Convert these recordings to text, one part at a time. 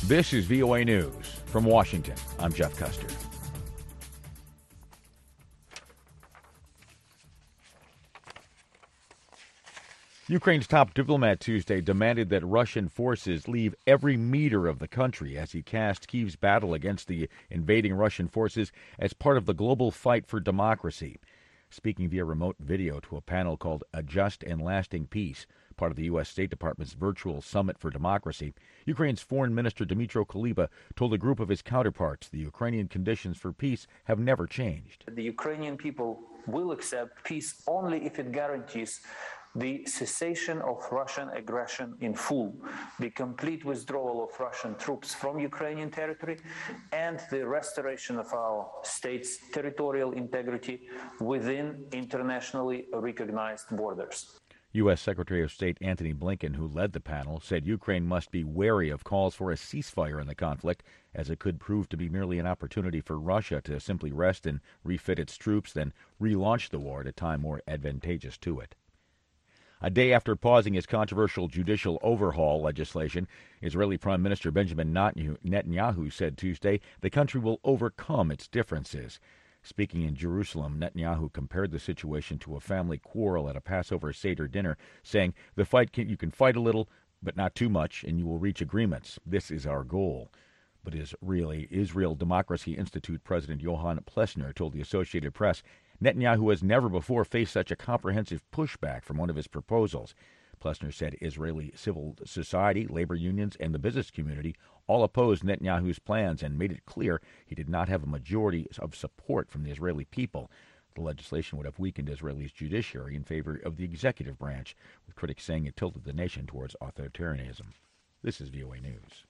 This is VOA News. From Washington, I'm Jeff Custer. Ukraine's top diplomat Tuesday demanded that Russian forces leave every meter of the country as he cast Kyiv's battle against the invading Russian forces as part of the global fight for democracy. Speaking via remote video to a panel called A Just and Lasting Peace, part of the U.S. State Department's virtual Summit for Democracy, Ukraine's Foreign Minister Dmytro Kuleba told a group of his counterparts the Ukrainian conditions for peace have never changed. The Ukrainian people will accept peace only if it guarantees the cessation of Russian aggression in full, the complete withdrawal of Russian troops from Ukrainian territory, and the restoration of our state's territorial integrity within internationally recognized borders. U.S. Secretary of State Antony Blinken, who led the panel, said Ukraine must be wary of calls for a ceasefire in the conflict, as it could prove to be merely an opportunity for Russia to simply rest and refit its troops, then relaunch the war at a time more advantageous to it. A day after pausing his controversial judicial overhaul legislation, Israeli Prime Minister Benjamin Netanyahu said Tuesday the country will overcome its differences. Speaking in Jerusalem, Netanyahu compared the situation to a family quarrel at a Passover Seder dinner, saying, you can fight a little, but not too much, and you will reach agreements. This is our goal. But Israel Democracy Institute President Johan Plesner told the Associated Press Netanyahu has never before faced such a comprehensive pushback from one of his proposals. Plesner said Israeli civil society, labor unions, and the business community all opposed Netanyahu's plans and made it clear he did not have a majority of support from the Israeli people. The legislation would have weakened Israel's judiciary in favor of the executive branch, with critics saying it tilted the nation towards authoritarianism. This is VOA News.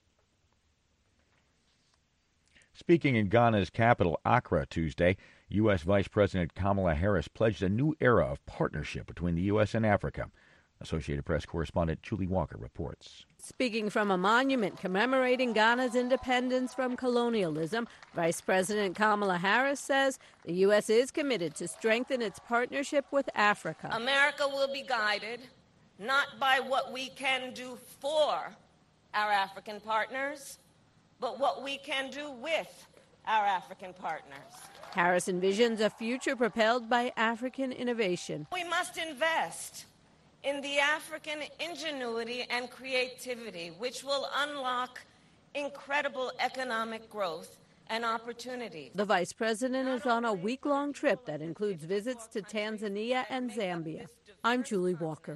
Speaking in Ghana's capital, Accra, Tuesday, U.S. Vice President Kamala Harris pledged a new era of partnership between the U.S. and Africa. Associated Press correspondent Julie Walker reports. Speaking from a monument commemorating Ghana's independence from colonialism, Vice President Kamala Harris says the U.S. is committed to strengthen its partnership with Africa. America will be guided not by what we can do for our African partners, but what we can do with our African partners. Harris envisions a future propelled by African innovation. We must invest in the African ingenuity and creativity, which will unlock incredible economic growth and opportunity. The vice president is on a week-long trip that includes visits to Tanzania and Zambia. I'm Julie Walker.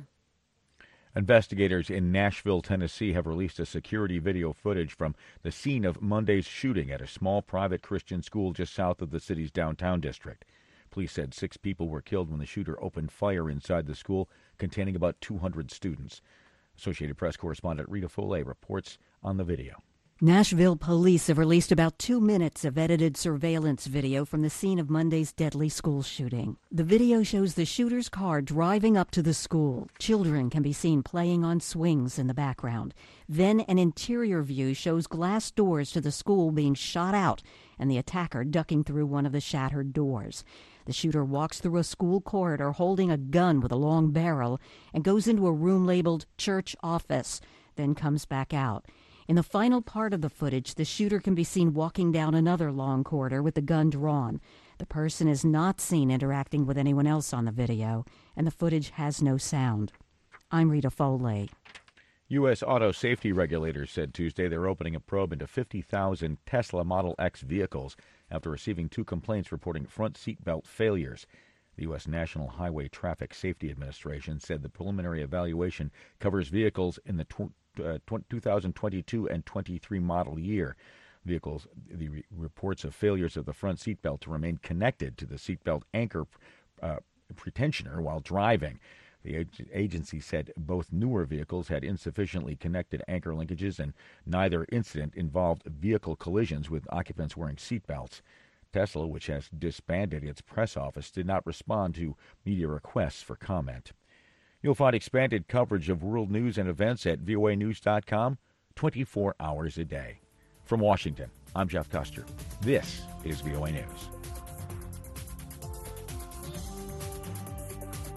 Investigators in Nashville, Tennessee have released a security video footage from the scene of Monday's shooting at a small private Christian school just south of the city's downtown district. Police said 6 people were killed when the shooter opened fire inside the school, containing about 200 students. Associated Press correspondent Rita Foley reports on the video. Nashville police have released about 2 minutes of edited surveillance video from the scene of Monday's deadly school shooting. The video shows the shooter's car driving up to the school. Children can be seen playing on swings in the background. Then an interior view shows glass doors to the school being shot out and the attacker ducking through one of the shattered doors. The shooter walks through a school corridor holding a gun with a long barrel and goes into a room labeled church office, then comes back out. In the final part of the footage, the shooter can be seen walking down another long corridor with the gun drawn. The person is not seen interacting with anyone else on the video, and the footage has no sound. I'm Rita Foley. U.S. auto safety regulators said Tuesday they're opening a probe into 50,000 Tesla Model X vehicles after receiving 2 complaints reporting front seatbelt failures. The U.S. National Highway Traffic Safety Administration said the preliminary evaluation covers vehicles in the 2022 and 23 model year. The reports of failures of the front seatbelt to remain connected to the seatbelt anchor pretensioner while driving. The agency said both newer vehicles had insufficiently connected anchor linkages, and neither incident involved vehicle collisions with occupants wearing seatbelts. Tesla, which has disbanded its press office, did not respond to media requests for comment. You'll find expanded coverage of world news and events at voanews.com 24 hours a day. From Washington, I'm Jeff Custer. This is VOA News.